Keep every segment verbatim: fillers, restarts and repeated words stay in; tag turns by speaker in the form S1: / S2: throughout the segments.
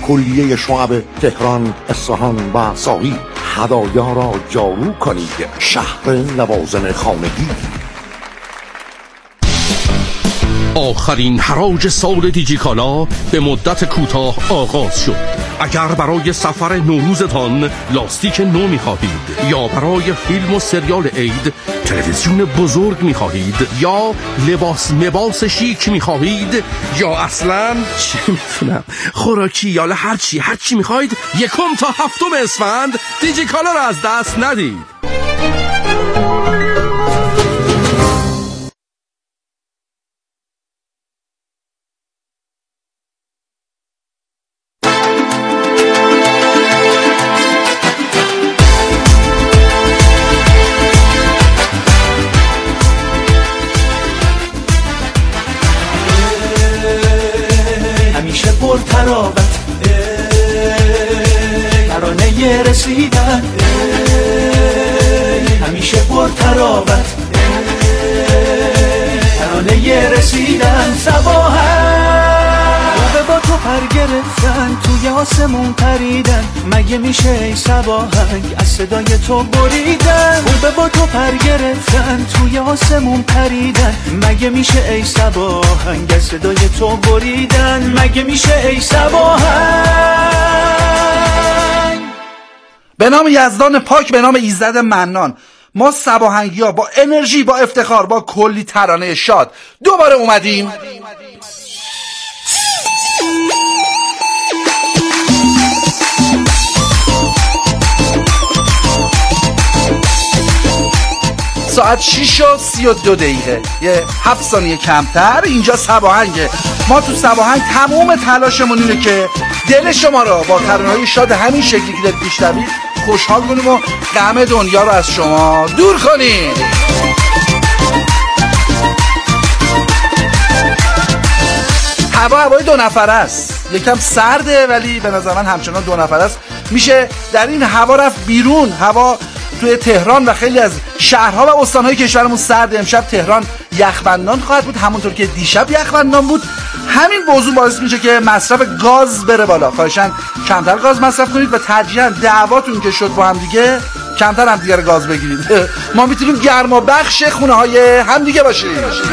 S1: کلیه شعب تهران، اصفهان و ساغی هدایا را جارو کنید. شهر لوازم خانگی.
S2: آخرین حراج سال دیجیکالا به مدت کوتاه آغاز شد. اگر برای سفر نوروزتان لاستیک نو می‌خواهید یا برای فیلم و سریال عید تلویزیون بزرگ می‌خواهید یا لباس لباس شیک می‌خواهید یا اصلاً چه می‌دونم خوراکی یا هر چی هر چی می‌خواهید، یکم تا هفتم اسفند دیجیکالا را از دست ندید.
S3: رسیدن همیشه پر تراوت ترانه رسیدن صباحن با تو پر گرفتن توی آسمون پریدن مگه میشه ای صباحنگ از صدای تو بریدن با تو پر گرفتن توی آسمون پریدن مگه میشه ای صباحنگ از صدای تو بریدن مگه میشه ای صباحنگ.
S4: به نام یزدان پاک، به نام ایزد منان، ما صباحنگی‌ها با انرژی، با افتخار، با کلی ترانه شاد دوباره اومدیم. ساعت شیش و سی و دو دقیقه، یه هفت ثانیه کمتر. اینجا صباحنگه. ما تو صباحنگ تمام تلاشمون اینه که دل شما را با ترانه‌های شاد همین شکلی که دارید میشنوید خوشحال کنیم و غم دنیا رو از شما دور کنیم. هوا هوای دو نفره است، یکم سرده ولی به نظر من همچنان دو نفره است. میشه در این هوا رفت بیرون. هوا توی تهران و خیلی از شهرها و استانهای کشورمون سرده. امشب تهران یخبندان خواهد بود، همونطور که دیشب یخبندان بود. همین موضوع باعث میشه که مصرف گاز بره بالا. خواهشاً کمتر گاز مصرف کنید و ترجیحاً دعواتون که شد با هم دیگه کمتر هم دیگه گاز بگیرید. ما میتونیم گرما بخش خونه های هم دیگه باشیم.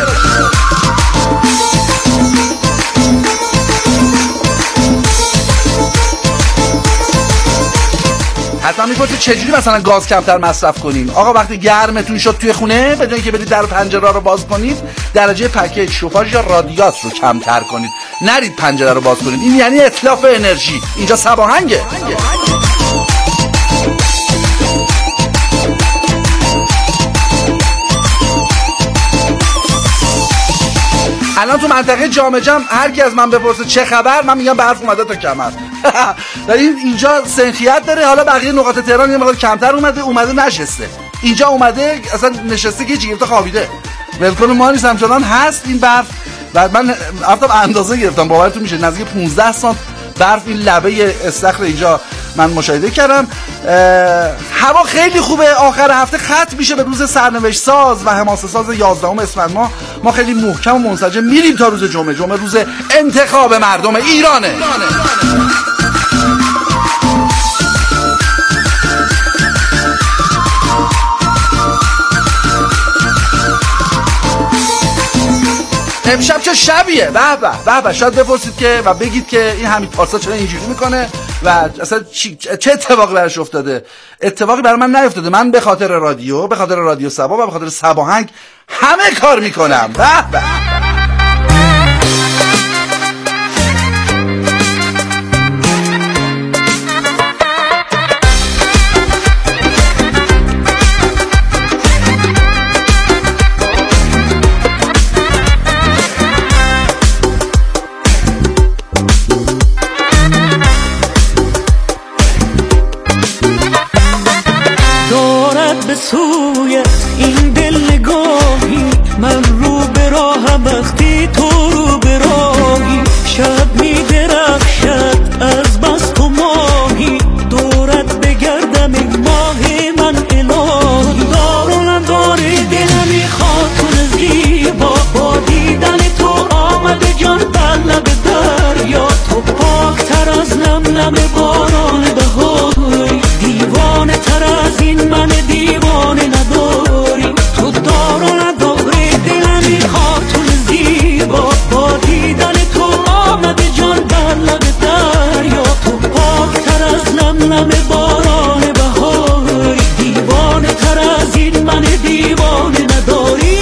S4: حتما میپرسید چجوری مثلا گاز کمتر مصرف کنیم. آقا وقتی گرمتون شد توی خونه، بدون اینکه برید در پنجره رو باز کنید، درجه پکیج، شوفاژ یا رادیات رو کمتر کنید. نرید پنجره رو باز کنید. این یعنی اتلاف انرژی. اینجا صباحنگه. الان تو منطقه جام جم هر کی از من بپرسه چه خبر، من میگم برف اومده تا کمر. در این اینجا سنخیت داره. حالا بقیه نقاط تهران یه مقدار کمتر اومده، اومده نشسته. اینجا اومده اصلا نشسته که جیرتا خوابیده. ولکن ما نیست، همچنان هست این برف. بعد من رفتم اندازه گرفتم، باورتون میشه نزدیک پانزده سانت برف این لبه استخر اینجا من مشاهده کردم. هوا خیلی خوبه. آخر هفته ختم میشه به روز سرنوشت ساز و حماسه ساز یازدهم اسفند ماه. ما خیلی محکم و منسجم میریم تا روز جمعه. جمعه روز انتخاب مردم ایرانه. امشب چه شبیه؟ به به به به. شاید بپرسید که و بگید که این حمید پارسا چرا اینجوری میکنه و اصلا چه اتفاقی براش افتاده. اتفاقی برای من نیفتاده. من به خاطر رادیو، به خاطر رادیو صبا و به خاطر صباحنگ همه کار میکنم. به به.
S3: سوی این دل نگاهی من رو به راهم لم باران بهاری، دیوانه تر از این من دیوانه نداری. تو دار و نداری دلم میخواد تو زیبا، با دیدن تو آمده جان بر لب دریا. تو پاک تر از لم لم باران بهاری، دیوانه تر از این من دیوانه نداری.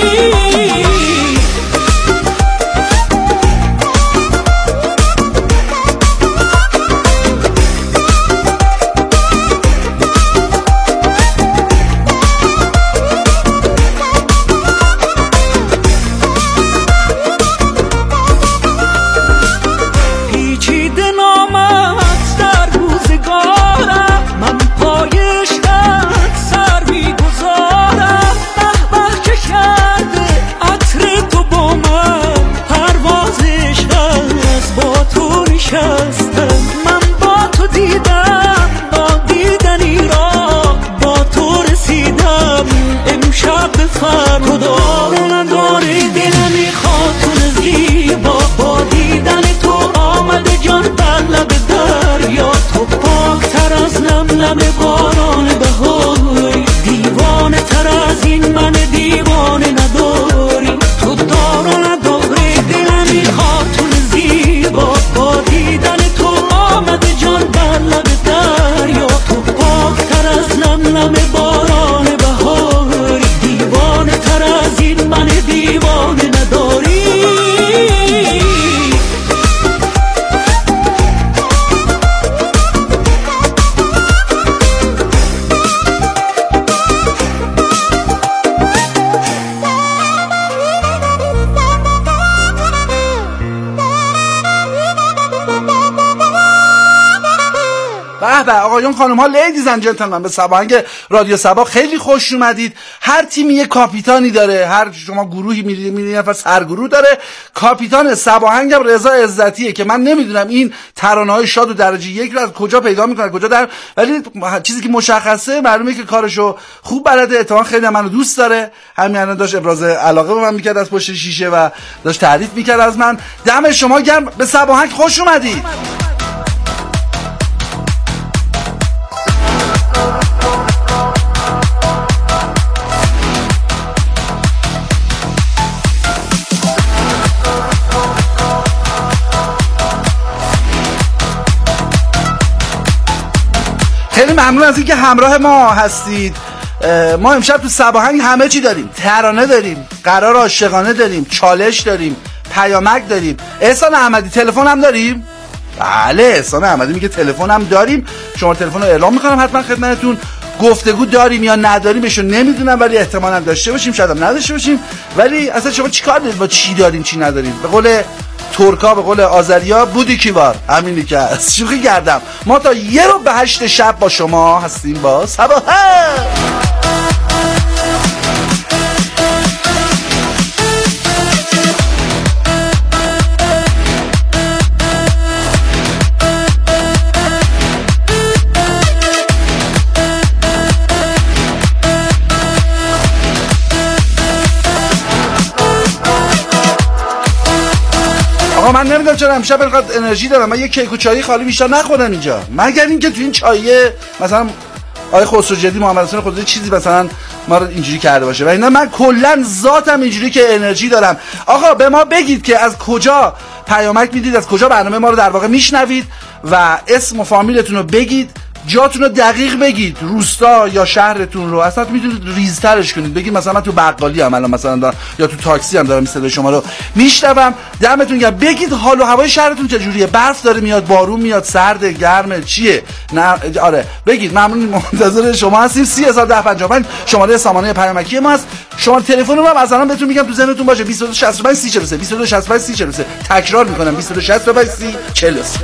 S4: آقایون خانم ها لیدیز اند جنتلمن، به سباهنگ رادیو سبا خیلی خوش اومدید. هر تیمی یه کاپیتانی داره، هر شما گروهی میرید میرید نفر سرگروه داره. کاپیتان سباهنگ هم رضا عزتیه که من نمیدونم این ترانه‌های شاد و درجه یک رو از کجا پیدا میکنه کجا در، ولی چیزی که مشخصه معلومه که کارشو خوب بلده. اتفاقا خیلی منو دوست داره، همین الان داشت ابراز علاقه به من میکرد از پشت شیشه و داشت تعریف میکرد از من. دم شما گرم، به سباهنگ خوش اومدید. خیلی ممنون از اینکه همراه ما هستید. ما امشب تو سباهنگ همه چی داریم، ترانه داریم، قرار عاشقانه داریم، چالش داریم، پیامک داریم. احسان احمدی تلفن هم داریم؟ بله احسان احمدی میگه تلفن هم داریم. شما تلفن رو اعلام میکنم حتما خدمتتون. گفتگو داریم یا نداریم بهشون نمیدونم، ولی احتمالاً داشته باشیم شاید هم نداشته باشیم. ولی اصلا شما چیکار دارید با چی داریم چی نداریم؟ به قول ترکا به قول آذریا بودی کیوار، همینی که هست. شوخی کردم. ما تا یه رو به هشت شب با شما هستیم با سباهنگ. من نمیدونم چرا امشب اینقدر انرژی دارم. من یه کیک و چایی خالی بیشتر نخورم اینجا، مگر اینکه تو این چایه مثلا آقای خسرو جدی محمد حسین خدایی چیزی مثلا ما رو اینجوری کرده باشه. و اینا من کلا ذاتم اینجوری که انرژی دارم. آقا به ما بگید که از کجا پیامک میدید، از کجا برنامه ما رو در واقع میشنوید و اسم و فامیلتون رو بگید، جاتون رو دقیق بگید، روستا یا شهرتون رو. اصلا میتونید ریزترش کنید، بگید مثلا من تو بقالی ام الان مثلا دارم، یا تو تاکسی هم دارم صدای شما رو میشنوم. دمتون گرم. بگید حال و هوای شهرتون چجوریه، برف داره میاد، بارون میاد، سرده، گرمه، چیه؟ نه آره بگید. ممنون، منتظر شما هستیم. سی هزار و ده و پنجاه و پنج شماره سامانه پیامکی ما هست. شما تلفن رو هم مثلا بهتون میگم تو ذهنتون باشه بیست و دو شصت و پنج سی چهل و سه بیست و دو شصت و پنج سی چهل و سه. تکرار میکنم بیست و دو شصت و پنج سی چهل و سه.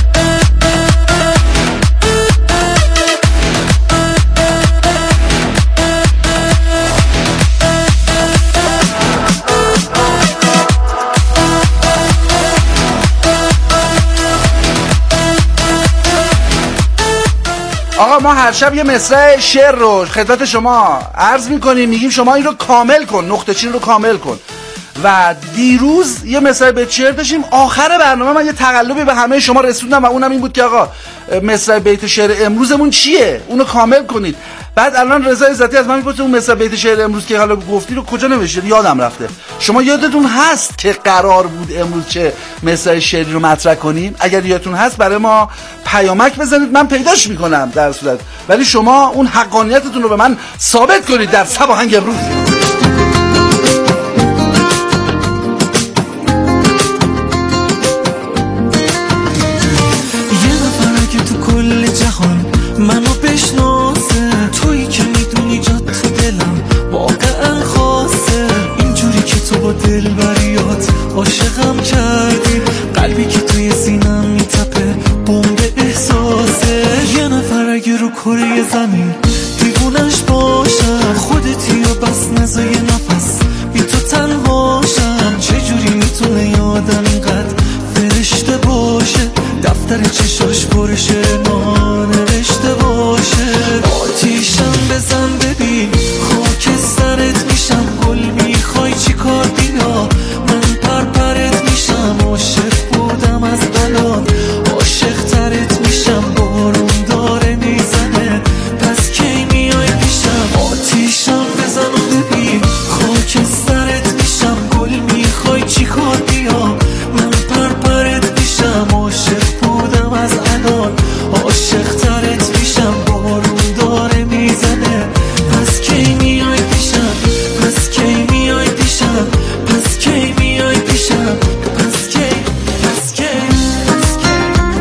S4: آقا ما هر شب یه مصرع شعر رو خدمت شما عرض میکنیم، میگیم شما این رو کامل کن، نقطه چین رو کامل کن. و دیروز یه مصرع بیت شعر داشتیم. آخر برنامه من یه تقلبی به همه شما رسوندم و اونم این بود که آقا مصرع بیت شعر امروزمون چیه، اونو کامل کنید. بعد الان رضا عزتی از من میپرسه اون مصرع بیت شعر امروز که حالا گفتی رو کجا نوشتید؟ یادم رفته. شما یادتون هست که قرار بود امروز چه مصرع شعری رو مطرح کنیم؟ اگر یادتون هست برای ما پیامک بزنید، من پیداش میکنم در صورت، ولی شما اون حقانیتتون رو به من ثابت کنید در سب آهنگ امروز.
S3: منو بشناسه، تویی که میدونی جات تو دلم واقعا خاصه، اینجوری که تو با دل بریات عاشقم کردی، قلبی که توی سینم میتپه بمب احساسه. یه نفر اگه رو کره زمین دیوونش باشم، خودتی و بس نزا یه نفس بی تو تنهاشم. چجوری میتونه یادم اینقدر فرشته باشه، دفتر چشاش برشه ما نوشته باشه. آتیشم بزن ببین خاک سرت میشم، گل میخوای چی کار بیا من پرپرت میشم. عاشق بودم از الان عاشق ترت میشم، بارون داره میزنه پس کی میای پیشم. آتیشم بزن و ببین خاک سرت میشم، گل میخوای چی کار بیا من پرپرت میشم. عاشق بودم از الان عاشق ترت میشم، بارون داره میزنه پس کی میای پیشم، پس کی میای پیشم، پس کی میای پیشم، پس کی پس کی پس کی.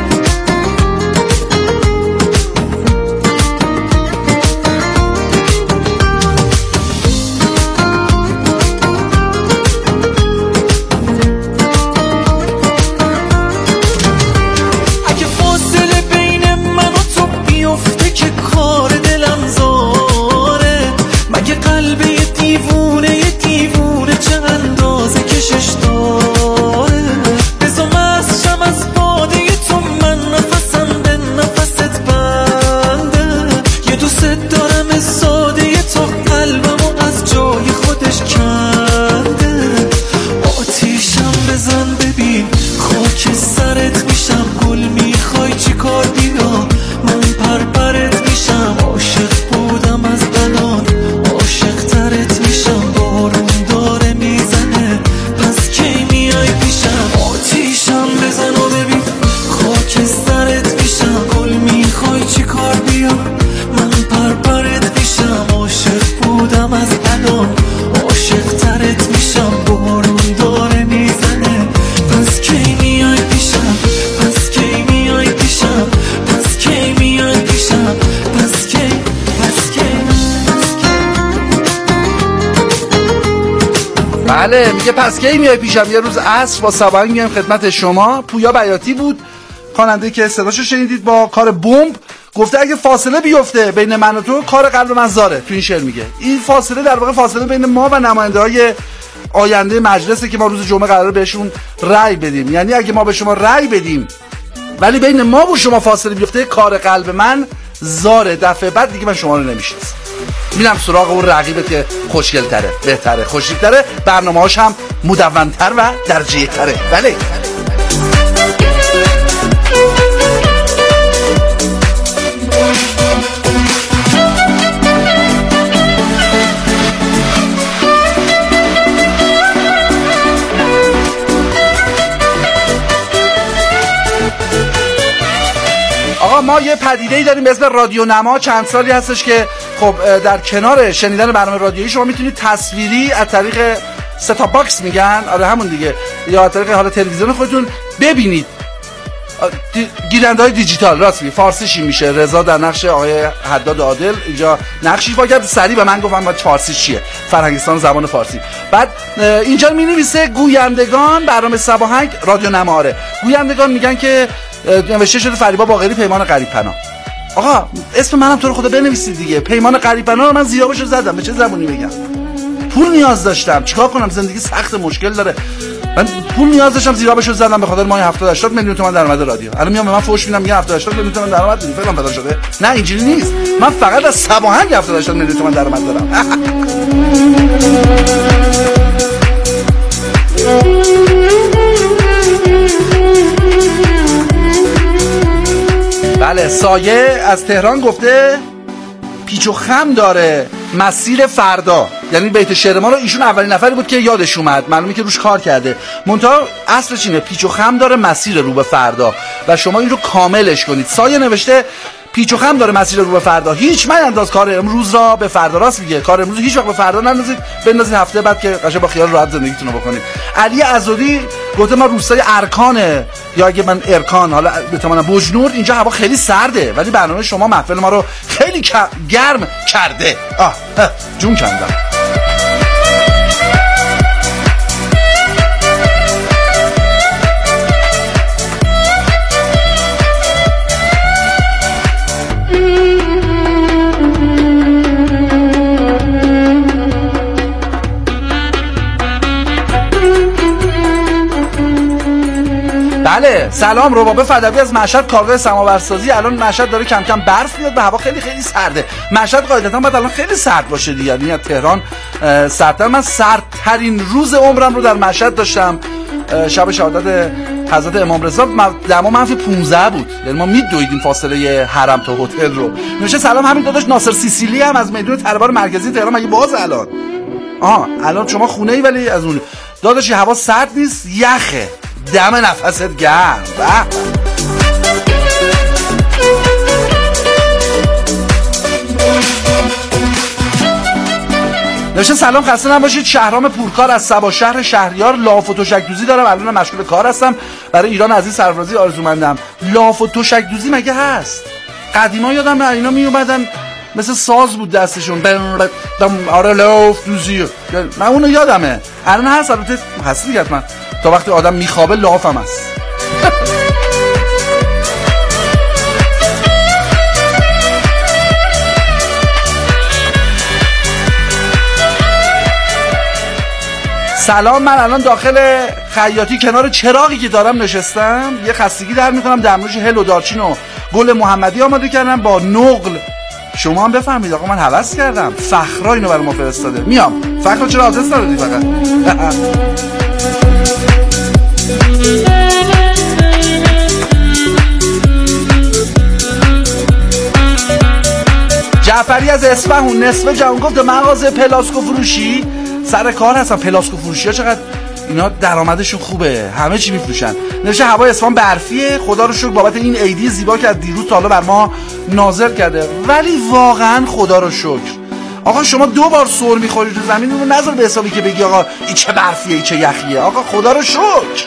S3: اگه فاصله بین من و تو بیفته که کار دلم زاره، مگه قلب یه دیوونه یه دیوونه چه اندازه کشش داره. بزا مستشم از باده تو، من نفسم به نفست بنده، یه دوست دارم ساده تو، قلبمو از جای خودش کنده. آتیشم بزن ببین خاک سرت میشم، گل میخوای چی کار بیا من پرپرت میشم. عاشق بودم از الان عاشق ترت میشم، بارون داره میزنه پس کی میای پیشم. آتیشم بزن و ببین خاک سرت میشم، گل میخوای چی کار بیا من پرپرت میشم. عاشق بودم از الان عاشق ترت میشم، بارون داره میزنه پس کی میای پیشم، پس کی میای پیشم، پس کی میای پیشم، پس کی پس کی پس کی.
S4: بله میگه پس کی میای پیشم. یه روز عصر با سباهنگ میایم خدمت شما. پویا بیاتی بود خواننده که صداشو شنیدید با کار بمب. گفته اگه فاصله بیفته بین من و تو کار قلب من زاره. تو این شعر میگه این فاصله در واقع فاصله بین ما و نماینده‌های آینده مجلسه که ما روز جمعه قراره بهشون رأی بدیم. یعنی اگه ما به شما رأی بدیم ولی بین ما و شما فاصله بیفته کار قلب من زاره. دفعه بعد دیگه من شما رو نمیشناسم، میرم سراغ اون رقیبت که خوشگل تره، بهتره، خوشتیپ تره، برنامه هاش هم مدونتر و درجه تره. بله آقا ما یه پدیده‌ای داریم به اسم رادیو نما. چند سالی هستش که خب در کنار شنیدن برنامه رادیویی شما میتونید تصویری از طریق ست باکس میگن، آره همون دیگه، یا از طریق حالا تلویزیون خودتون ببینید. گیرنده های دیجیتال، راست می فارسیشی میشه. رضا در نقش آقای حداد عادل اینجا نقشی با کرد، سریع به من گفتم فارسی چیه، فرهنگستان زبان فارسی. بعد اینجا می نویسه گویندگان برنامه سباهنگ رادیو نماره. گویندگان میگن که نوشته شده فریبا باقری پیمان غریب پناه. آقا اسم منم تو رو خدا بنویسید دیگه. پیمان غریب پناه رو من زیابشو زدم، به چه زبونی بگم؟ پول نیاز داشتم، چیکار کنم؟ زندگی سخت، مشکل داره. من پول نیاز داشتم، زیرابشو زدم به خاطر ماه هفتاد هشتاد میلیون تومان درآمد رادیو. الان میام به من فوش میدم میگن هفتاد هشتاد میلیون تومان درآمد داریم، فعلا پیدا شده. نه اینجوری نیست، من فقط از سباهنگ هفتاد هشتاد میلیون تومان درآمد دارم. بله، سایه از تهران گفته پیچ و خم داره مسیر فردا. یعنی بیت شعر ما رو ایشون اولین نفری بود که یادش اومد، معلومه که روش کار کرده. منتها اصلش اینه پیچ و خم داره مسیر رو به فردا و شما این رو کاملش کنید. سایه نوشته پیچ و خم داره مسیر رو به فردا، هیچ من انداز کار امروز را به فردا. راست میگه، کار امروز هیچ وقت به فردا نندازید، بندازید هفته بعد که قشنگ با خیال راحت زندگیتون رو بکنید. علی عزادی گفته ما روستای ارکانه، یا اگه من ارکان حالا بتونم بوجنورد، اینجا هوا خیلی سرده ولی برنامه شما محفل ما رو خیلی گرم کرده. آه جون کندم. بله سلام، ربابه فدوی از مشهد، کارگاه سماورسازی. الان مشهد داره کم کم برف میاد و هوا خیلی خیلی سرده. مشهد قاعدتا باید الان خیلی سرد باشه دیگه، یعنی تهران سردتر. من سردترین روز عمرم رو در مشهد داشتم، شب شهادت حضرت امام رضا، دما منفی پانزده بود، یعنی ما میدویدیم فاصله حرم تا هتل رو. نوشه سلام همین داداش ناصر سیسیلی هم از میدون طلبار مرکزی تهران. مگه باز الان؟ آها الان شما خونه ای ولی از اون داداشی هوا سرد نیست، یخه، دم نفست گرم. نوشه سلام خسته نباشید، شهرام پورکار از سبا شهر شهریار. لاف و تشک دوزی دارم، الان مشغول کار هستم، برای ایران عزیز سرفرازی آرزومندم. لاف و تشک دوزی مگه هست؟ قدیما یادم اینا می اومدن مثل ساز بود دستشون، آره لاف دوزی، من اونو یادمه. الان هست، البته هست دیگه حتما، تا وقتی آدم میخوابه لاف هم هست. سلام، من الان داخل خیاطی کنار چراغی که دارم نشستم، یه خستگی در میکنم، دمنوش هل و دارچین و گل محمدی آماده کردم با نقل. شما هم بفهمید آقا من هوس کردم، فخرا اینو برای ما فرستاده. میام فخرا، چرا آدرس ندادی فقط؟ جعفری از اصفهان، نصف جوان گفت مغازه پلاسکو فروشی سر کار هستن. پلاسکو فروشی ها چقدر اینا درآمدشون خوبه، همه چی میفروشن. نوشه هوای اصفهان برفیه، خدا رو شکر بابت این عیدی زیبا که از دیروز تا حالا بر ما نازل کرده، ولی واقعا خدا رو شکر. آقا شما دو بار سر میخوری تو زمین، رو نذار به حسابی که بگی آقا این چه برفیه این چه یخیه. آقا خدا رو شکر.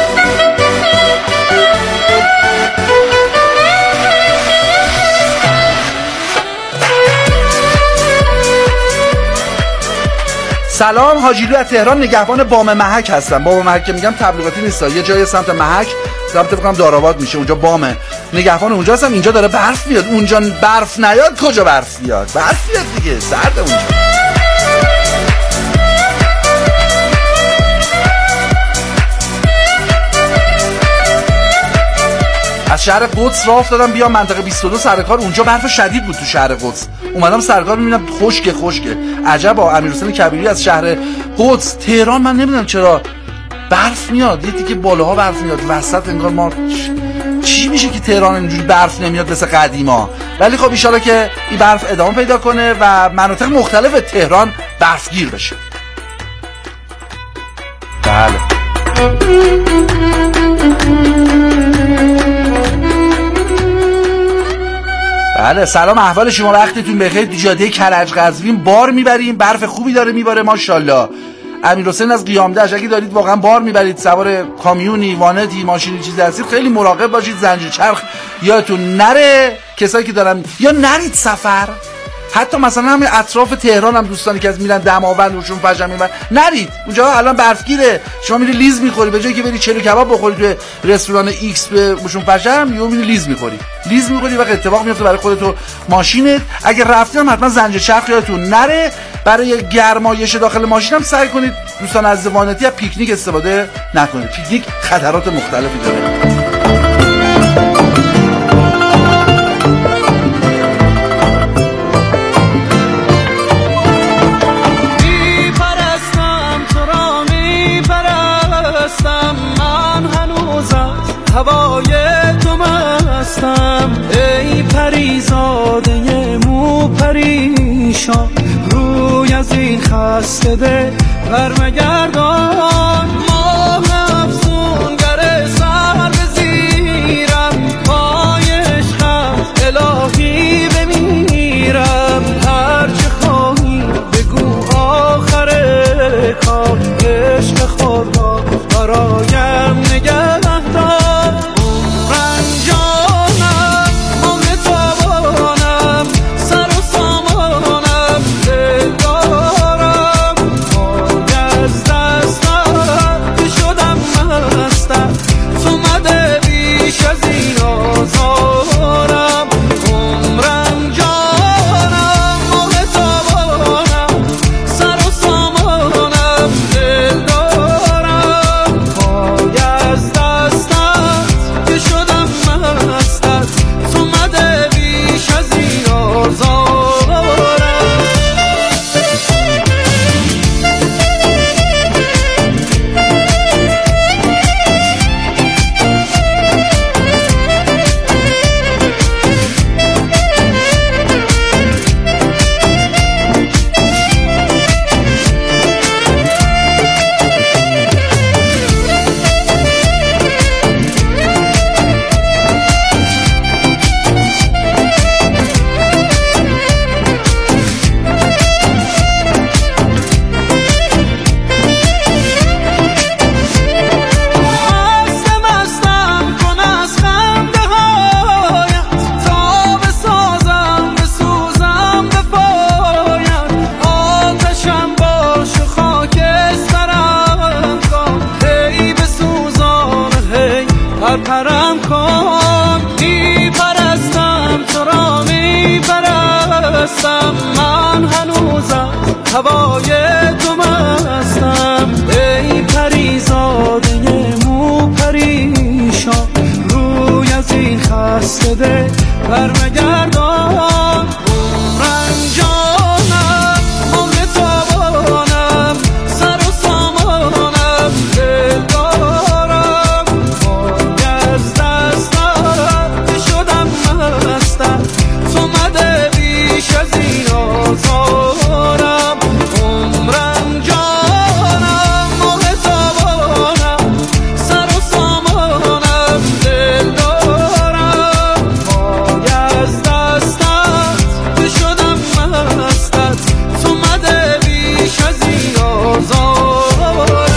S4: سلام، حاجیلو از تهران، نگهبان بام محک هستم. بام محک که میگم تبلیغاتی نیست، یه جای سمت محک، سمت فکر کنم دارآباد میشه، اونجا بامه. نگهبان اونجا هستم. اینجا داره برف میاد، اونجا برف نیاد کجا برف میاد؟ برف میاد دیگه، سرد اونجا. از شهر قدس راه افتادم بیام منطقه بیست و دو سر کار، اونجا برف شدید بود تو شهر قدس. اومدم سرکار میبینم خشکه خشکه. عجبا، امیرحسین کبیری از شهر قدس. تهران من نمیدونم چرا برف میاد، یه تیکه بالاها برف میاد وسط، انگار ما چی میشه که تهران اینجوری برف نمیاد مثل قدیما. ولی خب ان شاءالله که این برف ادامه پیدا کنه و مناطق مختلف تهران برفگیر بشه. بله بله سلام، احوال شما، وقتتون بخیر. تو جاده کرج قزوین بار میبریم، برف خوبی داره میباره ماشاءالله. امیرحسین از قیامدشت، اگه دارید واقعا بار میبرید، سوار کامیونی، وانتی، ماشینی چیزی هستید، خیلی مراقب باشید، زنجیر چرخ یادتون نره. کسایی که دارن یا نرید سفر، حتی مثلا همین اطراف تهران هم دوستانی که از میرن دماوند روشون فجر میبرن، نرید اونجا الان برفگیره. شما میری لیز میخوری، به جایی که بری چلو کباب بخوری تو رستوران ایکس به روشون فجر، میو میری لیز میخوری لیز میخوری و اتفاق میفته برای خودت و ماشینت. اگه رفتید حتما زنجیر چرخ یادتون نره. برای گرمایش داخل ماشین هم سعی کنید دوستان از وانتی از پیکنیک استفاده نکنید. پیکنیک خطرات مختلفی داره.
S3: جانم ای پریزاده مو پریشان، روی از این خسته دل برمگردان. ماه افسونگر سر بزیرم، پای عشقت الهی بمیرم. هرچه خواهی بگو آخر کار، عشق خود را برایم نگه دار. پرم کن، می پرستم تو را می پرستم، من هنوزم هوای تو مستم. ای پریزاده مو پریشان، روی از این خسته دل برمگردان. عمرم جانم عمر تابانم، سر و سامانم دل دارم. از دستت شدم مستم، تو مده بیش از این آزارم. عمرم جانم ماه تابانم، سر و سامانم دل دارم. پای از دستت شدم مستم، تو مده بیش از این آزارم.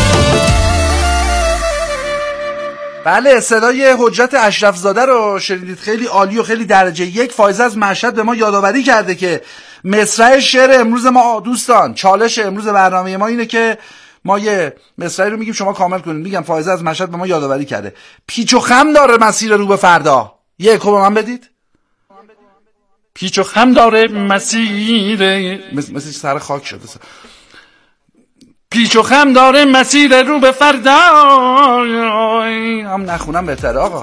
S4: بله، صدای حجت اشرف زاده رو شنیدید. خیلی عالی و خیلی درجه یک. فایزه از مشهد به ما یادآوری کرده که مصرع شعر امروز ما، دوستان چالش امروز برنامه ما اینه که ما یه مصرعی رو میگیم شما کامل کنید. میگم فایزه از مشهد به ما یادآوری کرده پیچ و خم داره مسیر رو به فردا. یه اکو به من بدید.
S3: پیچ و خم داره مسیر،
S4: مثل, مثل سر خاک شده.
S3: پیچ و خم داره مسیر رو به فردا.
S4: هم نخونم بهتره آقا.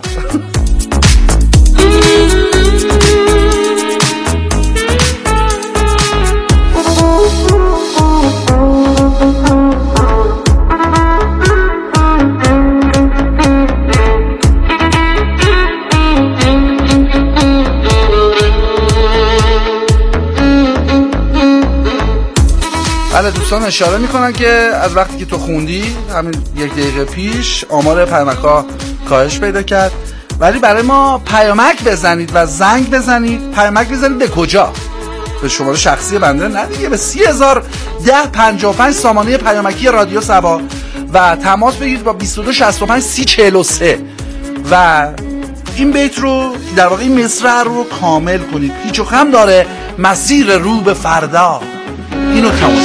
S4: بله دوستان، اشاره میکنن که از وقتی که تو خوندی همین یک دقیقه پیش آمار پیامک‌ها کاهش پیدا کرد، ولی برای ما پیامک بزنید و زنگ بزنید. پیامک بزنید به کجا؟ به شماره شخصی بنده نه دیگه، به سی هزار ده پنجاه و پنج سامانه پیامکی رادیو سبا و تماس بگیرید با بیست و دو شصت و پنج سی چهل و سه و این بیت رو در واقع این مصرع رو کامل کنید. پیچ و خم داره مسیر رو به فردا. اینو تمام.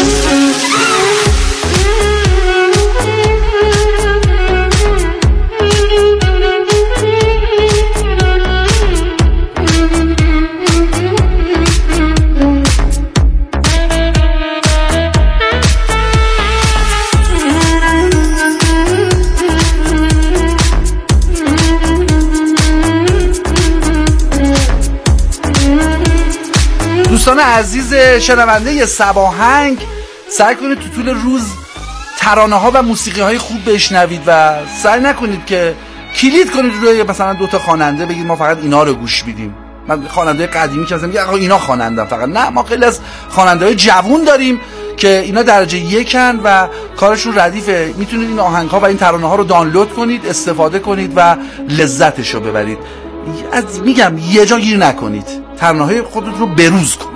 S4: دوستان عزیز شنونده سباهنگ، سعی کنید تو طول روز ترانه ها و موسیقی های خوب بشنوید و سعی نکنید که کلید کنید روی مثلا دو تا خواننده، بگید ما فقط اینا رو گوش میدیم. من خواننده قدیمی که مثلا میگه آقا اینا خوانندن فقط، نه، ما خیلی از خواننده‌های جوون داریم که اینا درجه یکن و کارشون ردیفه. میتونید این آهنگ‌ها و این ترانه‌ها رو دانلود کنید، استفاده کنید و لذتش رو ببرید. از میگم یه جا گیر نکنید، ترانه‌های خودت رو بروز کنید.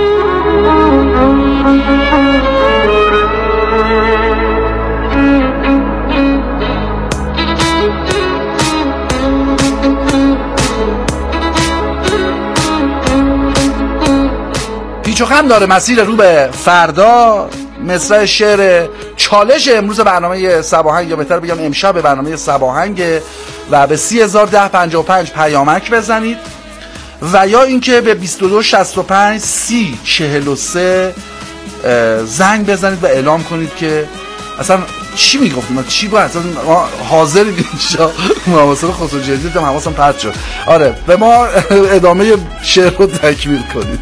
S4: پیچ و خم داره مسیر رو به فردا. مصرع شعر چالش امروز برنامه صباهنگ، یا بهتر بگم امشب برنامه صباهنگ، و به سی هزار ده پنجاه و پنج پیامک بزنید و یا اینکه به بیست و دو شصت و پنج سی چهل و سه زنگ بزنید و اعلام کنید که اصلا چی میگفتیم، چی با اصلا حاضرید اینجا. محاسب خسرو جدید هم حواسم پرت شد. آره، به ما ادامه شعر رو تکمیل کنید.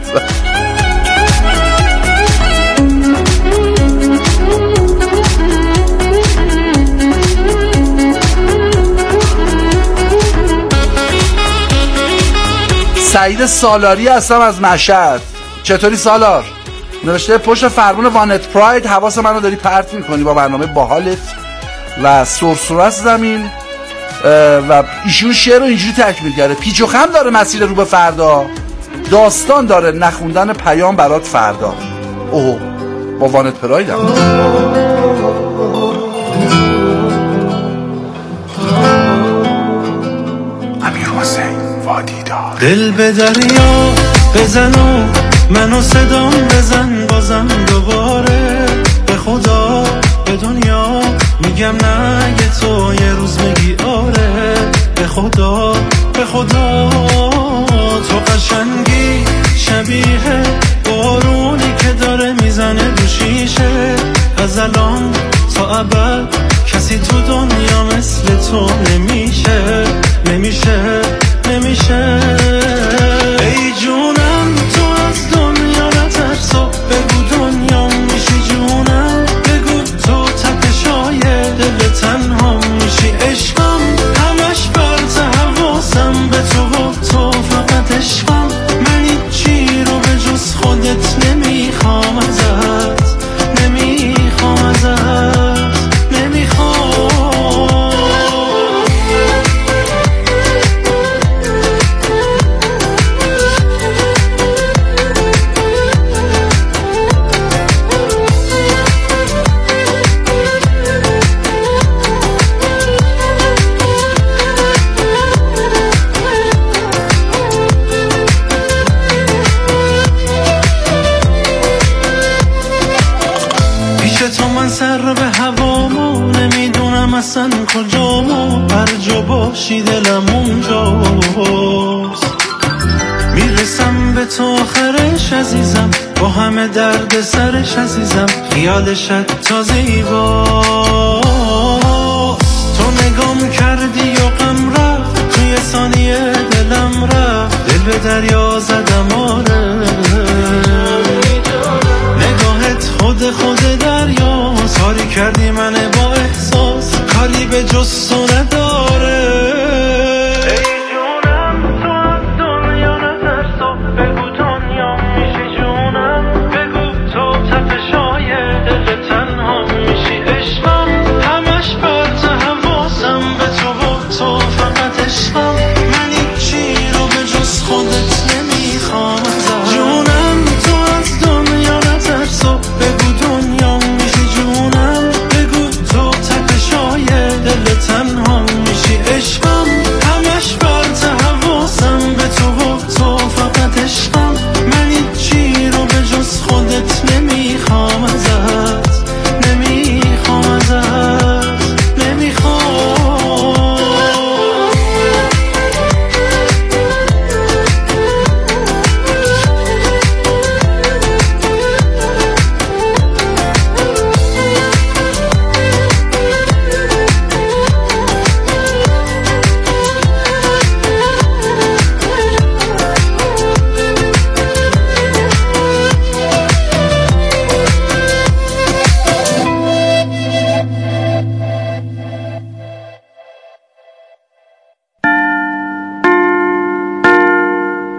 S4: سعید سالاری هستم از مشهد. چطوری سالار؟ نوشته پشت فرمون وانت پراید حواس منو داری پرت میکنی با برنامه باحالت و سرسره زمین. و ایشون شعر رو اینجوری تکمیل کرده: پیچ و خم داره مسیر رو به فردا، داستان داره نخوندن پیام برات فردا. اوه، با وانت پراید هم
S5: امیر حسین وادی دار.
S3: دل به دریا بزن و منو صدام بزن بازم دوباره، به خدا به دنیا میگم نه یه تو یه روز میگی آره، به خدا به خدا تو قشنگی شبیه بارونی که داره میزنه دو شیشه، از الان تا ابد کسی تو دنیا مثل تو نمیشه نمیشه نمیشه. ای جونم تو از دنیا نترسا، بگو دنیا میشی جونم، بگو تو تپشای دل تنها میشی عشقم، همش بر حواسم به تو و تو فقط عشقم، من هیچی رو به جز خودت نمیخوام ازت، نمیخوام ازت، نمیخوام. سر به هوامو نمیدونم اصلا کجامو، هر جا باشی دلم اونجاست، میرسم به تو آخرش عزیزم، با همه درد سرش عزیزم، خیالشت تا زیباست. تو نگام کردی و غم رفت، توی ثانیه دلم رفت، دل به دریا زدم آره، نگاهت خود خود دریا، ساری کردی من با احساس، کاری به جز تو